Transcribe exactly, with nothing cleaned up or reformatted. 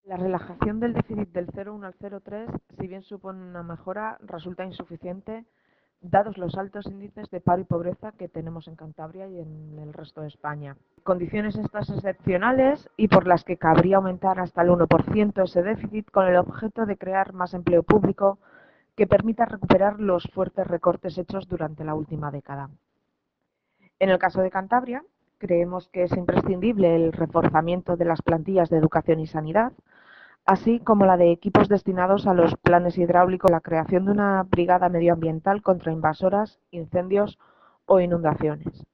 La relajación del déficit del cero coma uno al cero coma tres, si bien supone una mejora, resulta insuficiente dados los altos índices de paro y pobreza que tenemos en Cantabria y en el resto de España. Condiciones estas excepcionales y por las que cabría aumentar hasta el uno por ciento ese déficit con el objeto de crear más empleo público que permita recuperar los fuertes recortes hechos durante la última década. En el caso de Cantabria, creemos que es imprescindible el reforzamiento de las plantillas de educación y sanidad, así como la de equipos destinados a los planes hidráulicos, la creación de una brigada medioambiental contra invasoras, incendios o inundaciones.